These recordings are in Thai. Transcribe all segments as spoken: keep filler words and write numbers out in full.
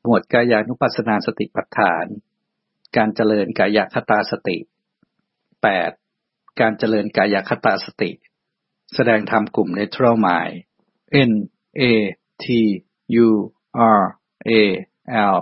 หมวดกายานุปัสสนาสติปัฏฐานการเจริญกายคตาสติ แปด การเจริญกายคตาสติแสดงธรรมกลุ่ม Neutral Mind N A T U R A L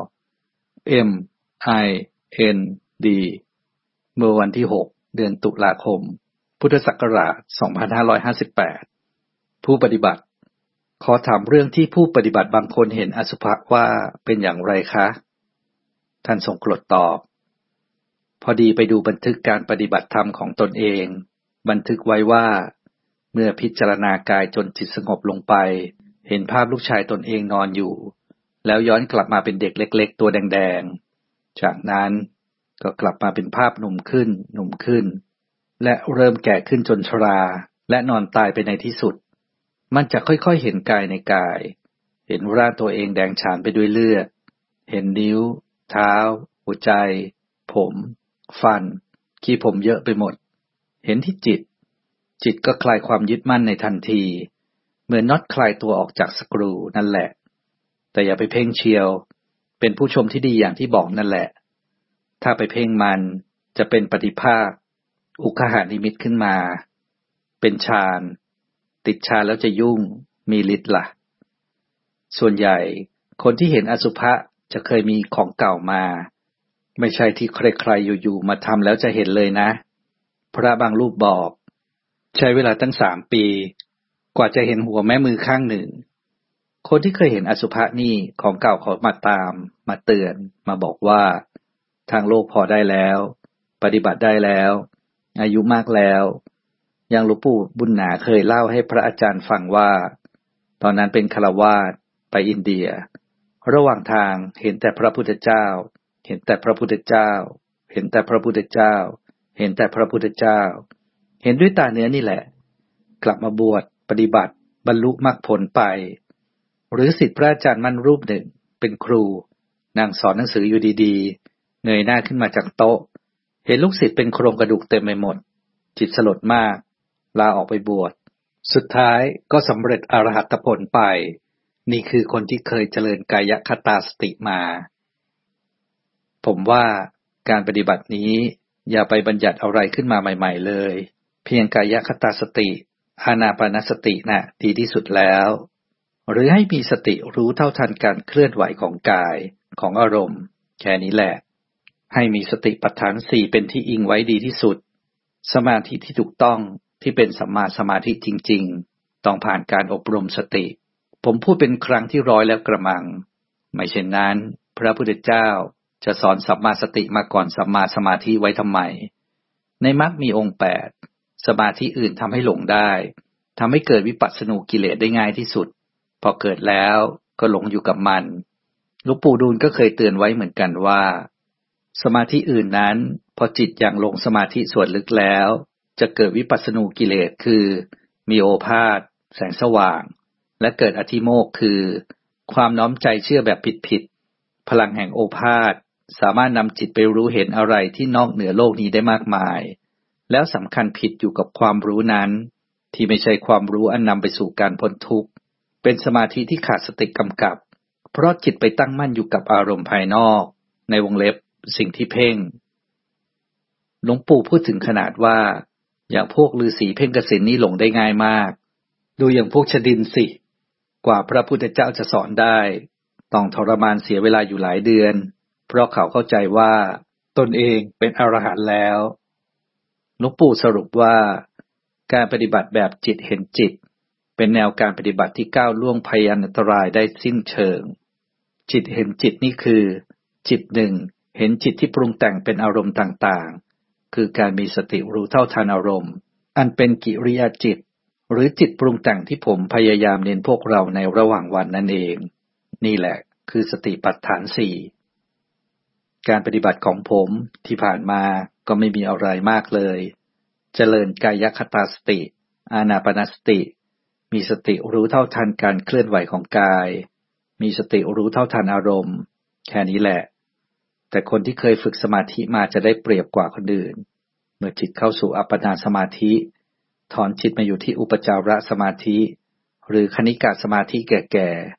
M I N D เมื่อวันที่ หก เดือนตุลาคม พุทธศักราช สองพันห้าร้อยห้าสิบแปด ผู้ปฏิบัติขอถามเรื่องที่ผู้ปฏิบัติบางคนเห็นอสุภะว่าเป็นอย่างไรคะท่านทรงกรดตอบพอดีไปดูบันทึกการปฏิบัติธรรมของตนเองบันทึกไว้ว่าเมื่อพิจารณากายจนจิตสงบลงไปเห็นภาพลูกชายตนเองนอนอยู่แล้วย้อนกลับมาเป็นเด็กเล็กๆตัวแดงๆจากนั้นก็กลับมาเป็นภาพหนุ่มขึ้นหนุ่มขึ้นและเริ่มแก่ขึ้นจนชราและนอนตายไปในที่สุดมันจะค่อยๆเห็นกายในกายเห็นร่างตัวเองแดงฉานไปด้วยเลือดเห็นนิ้วเท้าหัวใจผมฟันขี้ผมเยอะไปหมดเห็นที่จิตจิตก็คลายความยึดมั่นในทันทีเหมือนน็อตคลายตัวออกจากสกรูนั่นแหละแต่อย่าไปเพ่งเชียวเป็นผู้ชมที่ดีอย่างที่บอกนั่นแหละถ้าไปเพ่งมันจะเป็นปฏิภาคอุคหานิมิตขึ้นมาเป็นฌานติดฌานแล้วจะยุ่งมีฤทธิ์ล่ะส่วนใหญ่คนที่เห็นอสุภะจะเคยมีของเก่ามาไม่ใช่ที่ใครๆอยู่ๆมาทำแล้วจะเห็นเลยนะพระบางรูปบอกใช้เวลาตั้งสามปีกว่าจะเห็นหัวแม่มือข้างหนึ่งคนที่เคยเห็นอสุภะนี่ของเก่าเขามาตามมาเตือนมาบอกว่าทางโลกพอได้แล้วปฏิบัติได้แล้วอายุมากแล้วอย่างหลวงปู่บุญหนาเคยเล่าให้พระอาจารย์ฟังว่าตอนนั้นเป็นฆราวาสไปอินเดียระหว่างทางเห็นแต่พระพุทธเจ้าเห็นแต่พระพุทธเจ้าเห็นแต่พระพุทธเจ้าเห็นแต่พระพุทธเจ้าเห็นด้วยตาเนื้อนี่แหละกลับมาบวชปฏิบัติบรรลุมรรคผลไปหรือศิษย์พระอาจารย์มั่นรูปหนึ่งเป็นครูนั่งสอนหนังสืออยู่ดีๆเงยหน้าขึ้นมาจากโต๊ะเห็นลูกศิษย์เป็นโครงกระดูกเต็มไปหมดจิตสลดมากลาออกไปบวชสุดท้ายก็สำเร็จอรหัตผลไปนี่คือคนที่เคยเจริญกายคตาสติมาผมว่าการปฏิบัตินี้อย่าไปบัญญัติอะไรขึ้นมาใหม่ๆเลยเพียงกายคตาสติอานาปานสติน่ะดีที่สุดแล้วหรือให้มีสติรู้เท่าทันการเคลื่อนไหวของกายของอารมณ์แค่นี้แหละให้มีสติปัฏฐานสี่เป็นที่อิงไว้ดีที่สุดสมาธิที่ถูกต้องที่เป็นสัมมาสมาธิจริงๆต้องผ่านการอบรมสติผมพูดเป็นครั้งที่ร้อยแล้วกระมังไม่เช่นนั้นพระพุทธเจ้าจะสอนสัมมาสติมาก่อนสัมมาสมาธิไว้ทำไมในมรรคมีองค์แปดสมาธิอื่นทำให้หลงได้ทำให้เกิดวิปัสสนูกิเลสได้ง่ายที่สุดพอเกิดแล้วก็หลงอยู่กับมันหลวงปู่ดูลก็เคยเตือนไว้เหมือนกันว่าสมาธิอื่นนั้นพอจิตอย่างลงสมาธิส่วนลึกแล้วจะเกิดวิปัสสนูกิเลสคือมีโอภาสแสงสว่างและเกิดอธิโมกข์คือความน้อมใจเชื่อแบบผิดๆพลังแห่งโอภาสสามารถนำจิตไปรู้เห็นอะไรที่นอกเหนือโลกนี้ได้มากมายแล้วสำคัญผิดอยู่กับความรู้นั้นที่ไม่ใช่ความรู้อันนำไปสู่การพ้นทุกข์เป็นสมาธิที่ขาดสติกำกับเพราะจิตไปตั้งมั่นอยู่กับอารมณ์ภายนอกในวงเล็บสิ่งที่เพ่งหลวงปู่พูดถึงขนาดว่าอย่างพวกฤาษีเพ่งกสิณนี่หลงได้ง่ายมากดูอย่างพวกชดินสิกว่าพระพุทธเจ้าจะสอนได้ต้องทรมานเสียเวลาอยู่หลายเดือนเพราะเขาเข้าใจว่าตนเองเป็นอรหันต์แล้วหลวงปู่สรุปว่าการปฏิบัติแบบจิตเห็นจิตเป็นแนวการปฏิบัติที่ก้าวล่วงพยันตรายได้สิ้นเชิงจิตเห็นจิตนี่คือจิตหนึ่งเห็นจิตที่ปรุงแต่งเป็นอารมณ์ต่างๆคือการมีสติรู้เท่าทันอารมณ์อันเป็นกิริยาจิตหรือจิตปรุงแต่งที่ผมพยายามเน้นพวกเราในระหว่างวันนั่นเองนี่แหละคือสติปัฏฐานสี่การปฏิบัติของผมที่ผ่านมาก็ไม่มีอะไรมากเลยเจริญกายคตาสติอานาปานสติมีสติรู้เท่าทันการเคลื่อนไหวของกายมีสติรู้เท่าทันอารมณ์แค่นี้แหละแต่คนที่เคยฝึกสมาธิมาจะได้เปรียบกว่าคนอื่นเมื่อจิตเข้าสู่อัปปนาสมาธิถอนจิตมาอยู่ที่อุปจารสมาธิหรือคณิกะสมาธิแก่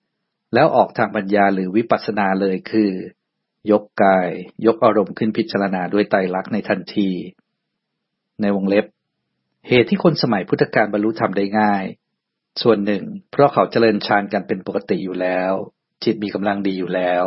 แล้วออกทางปัญญาหรือวิปัสสนาเลยคือยกกายยกอารมณ์ขึ้นพิจารณาด้วยไตรลักษณ์ในทันทีในวงเล็บเหตุที่คนสมัยพุทธกาลบรรลุธรรมได้ง่ายส่วนหนึ่งเพราะเขาเจริญฌานกันเป็นปกติอยู่แล้วจิตมีกำลังดีอยู่แล้ว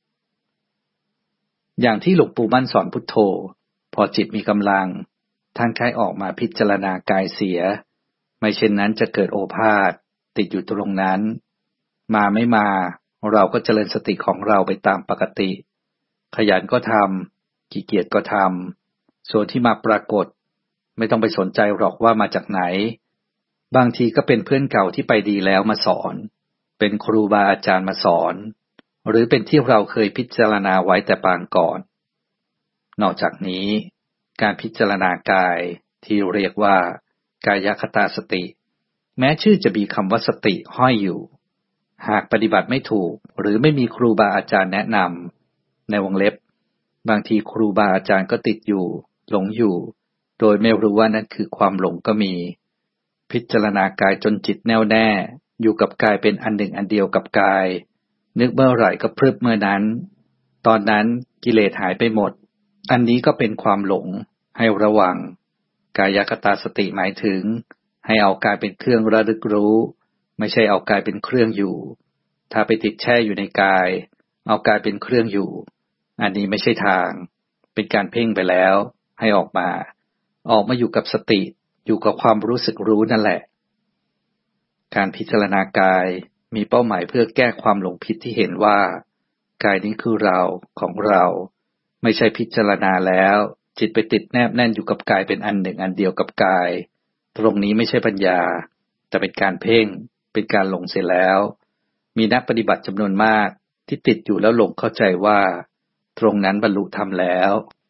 อย่างที่หลวงปู่มั่นสอนพุทโธพอจิตมีกำลังท่านค่อยออกมาพิจารณากายเสียไม่เช่นนั้นจะเกิดโอภาสติดอยู่ตรงนั้นมาไม่มาเราก็เจริญสติของเราไปตามปกติขยันก็ทำขี้เกียจก็ทำส่วนที่มาปรากฏไม่ต้องไปสนใจหรอกว่ามาจากไหนบางทีก็เป็นเพื่อนเก่าที่ไปดีแล้วมาสอนเป็นครูบาอาจารย์มาสอนหรือเป็นที่เราเคยพิจารณาไว้แต่ปางก่อนนอกจากนี้การพิจารณากายที่เรียกว่ากายคตาสติแม้ชื่อจะมีคำว่าสติห้อยอยู่หากปฏิบัติไม่ถูกหรือไม่มีครูบาอาจารย์แนะนำในวงเล็บบางทีครูบาอาจารย์ก็ติดอยู่หลงอยู่โดยไม่รู้ว่านั่นคือความหลงก็มีพิจารณากายจนจิตแน่วแน่อยู่กับกายเป็นอันหนึ่งอันเดียวกับกายนึกเมื่อไหร่ก็พรึบเมื่อนั้นตอนนั้นกิเลสหายไปหมดอันนี้ก็เป็นความหลงให้ระวังกายคตาสติหมายถึงให้เอากายเป็นเครื่องระลึกรู้ไม่ใช่เอากายเป็นเครื่องอยู่ถ้าไปติดแช่อยู่ในกายเอากายเป็นเครื่องอยู่อันนี้ไม่ใช่ทางเป็นการเพ่งไปแล้วให้ออกมาออกมาอยู่กับสติอยู่กับความรู้สึกรู้นั่นแหละการพิจารณากายมีเป้าหมายเพื่อแก้ความหลงผิดที่เห็นว่ากายนี้คือเราของเราไม่ใช่พิจารณาแล้วจิตไปติดแนบแน่นอยู่กับกายเป็นอันหนึ่งอันเดียวกับกายตรงนี้ไม่ใช่ปัญญาแต่เป็นการเพ่งเป็นการหลงเสียแล้วมีนักปฏิบัติจำนวนมากที่ติดอยู่แล้วหลงเข้าใจว่าตรงนั้นบรรลุธรรมแล้ว